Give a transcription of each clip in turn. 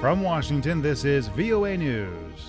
From Washington, this is VOA News.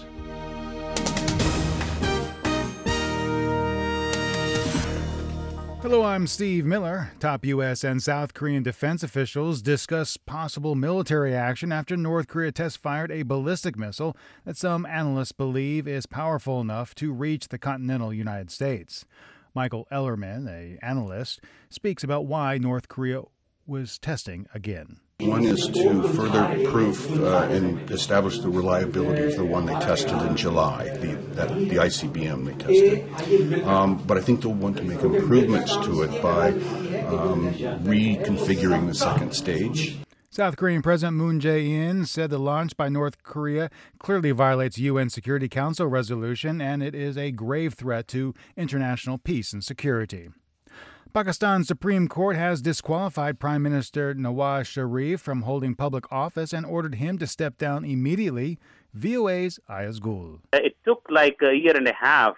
Hello, I'm Steve Miller. Top U.S. and South Korean defense officials discuss possible military action after North Korea test-fired a ballistic missile that some analysts believe is powerful enough to reach the continental United States. Michael Ellerman, an analyst, speaks about why North Korea was testing again. One is to further proof and establish the reliability of the one they tested in July, the ICBM they tested. But I think they'll want to make improvements to it by reconfiguring the second stage. South Korean President Moon Jae-in said the launch by North Korea clearly violates UN Security Council resolution and it is a grave threat to international peace and security. Pakistan's Supreme Court has disqualified Prime Minister Nawaz Sharif from holding public office and ordered him to step down immediately. VOA's Ayaz Gul. It took like a year and a half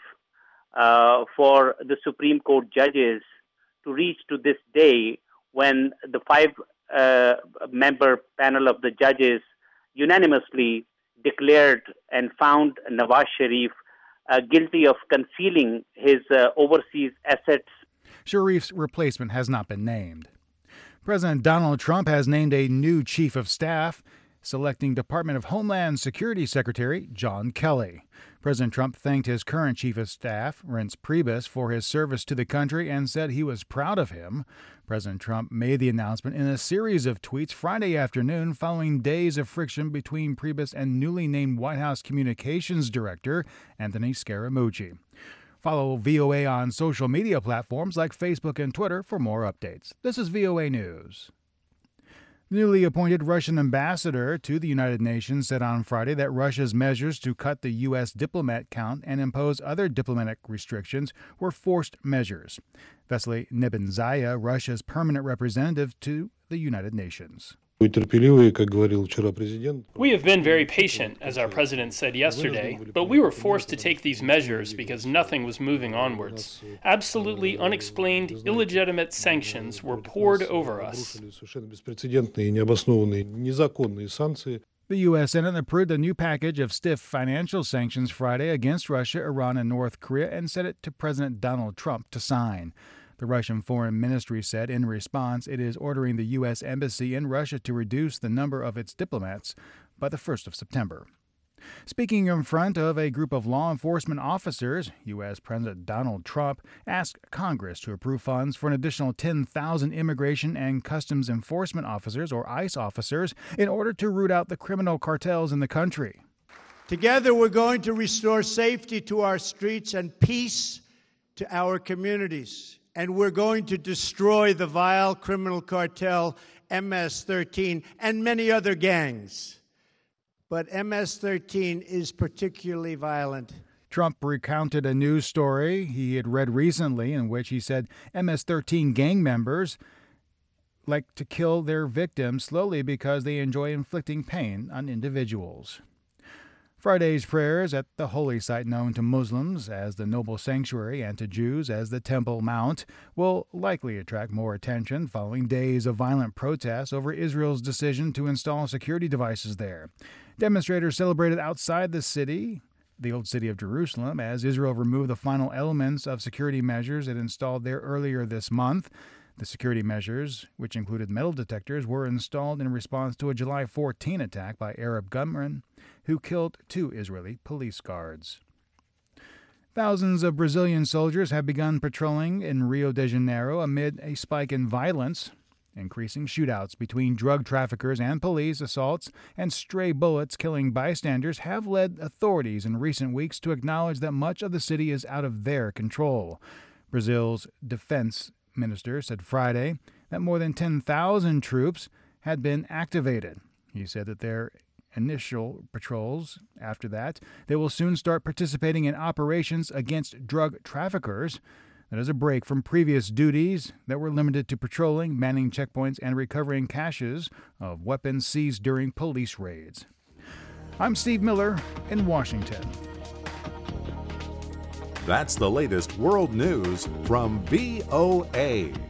for the Supreme Court judges to reach to this day when the five-member panel of the judges unanimously declared and found Nawaz Sharif guilty of concealing his overseas assets. Sharif's replacement has not been named. President Donald Trump has named a new chief of staff, selecting Department of Homeland Security Secretary John Kelly. President Trump thanked his current chief of staff, Reince Priebus, for his service to the country and said he was proud of him. President Trump made the announcement in a series of tweets Friday afternoon following days of friction between Priebus and newly named White House Communications Director Anthony Scaramucci. Follow VOA on social media platforms like Facebook and Twitter for more updates. This is VOA News. The newly appointed Russian ambassador to the United Nations said on Friday that Russia's measures to cut the U.S. diplomat count and impose other diplomatic restrictions were forced measures. Vasily Nebenzia, Russia's permanent representative to the United Nations. We have been very patient, as our president said yesterday, but we were forced to take these measures because nothing was moving onwards. Absolutely unexplained, illegitimate sanctions were poured over us. The U.S. Senate approved a new package of stiff financial sanctions Friday against Russia, Iran, and North Korea and sent it to President Donald Trump to sign. The Russian Foreign Ministry said in response it is ordering the U.S. Embassy in Russia to reduce the number of its diplomats by the 1st of September. Speaking in front of a group of law enforcement officers, U.S. President Donald Trump asked Congress to approve funds for an additional 10,000 immigration and customs enforcement officers, or ICE officers, in order to root out the criminal cartels in the country. Together, we're going to restore safety to our streets and peace to our communities. And we're going to destroy the vile criminal cartel MS-13 and many other gangs. But MS-13 is particularly violent. Trump recounted a news story he had read recently in which he said MS-13 gang members like to kill their victims slowly because they enjoy inflicting pain on individuals. Friday's prayers at the holy site known to Muslims as the Noble Sanctuary and to Jews as the Temple Mount will likely attract more attention following days of violent protests over Israel's decision to install security devices there. Demonstrators celebrated outside the city, the old city of Jerusalem, as Israel removed the final elements of security measures it installed there earlier this month. The security measures, which included metal detectors, were installed in response to a July 14 attack by Arab gunmen who killed 2 Israeli police guards. Thousands of Brazilian soldiers have begun patrolling in Rio de Janeiro amid a spike in violence. Increasing shootouts between drug traffickers and police, assaults, and stray bullets killing bystanders have led authorities in recent weeks to acknowledge that much of the city is out of their control. Brazil's defense minister said Friday that more than 10,000 troops had been activated. He said that their initial patrols, after that, they will soon start participating in operations against drug traffickers. That is a break from previous duties that were limited to patrolling, manning checkpoints, and recovering caches of weapons seized during police raids. I'm Steve Miller in Washington. That's the latest world news from VOA.